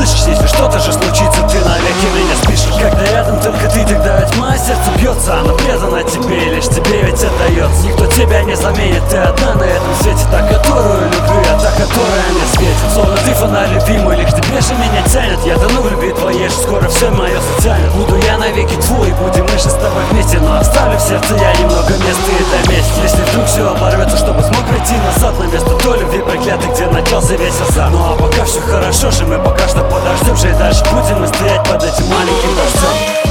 пишешь. Если что-то же случится, ты навеки меня спишешь. Когда рядом только ты, тогда тьма, сердце бьется. Она предана тебе, и лишь тебе ведь отдается. Никто тебя не заменит, ты одна на этом свете. Та, которую люблю я, та, которая мне светит. Словно ты фонарь любимый, лишь тебе же меня тянет. Я тону в любви твоей, что скоро все мое затянет. Буду я навеки твой, будем мы же с тобой вместе. Но оставлю в сердце я немного места и до месяца. Если вдруг все оборвется, чтобы смог пройти назад на место той любви проклятой, где начался весь азарт. Ну а пока все хорошо же, мы пока что подождем же. И дальше будем мы стоять под этим маленьким дождем.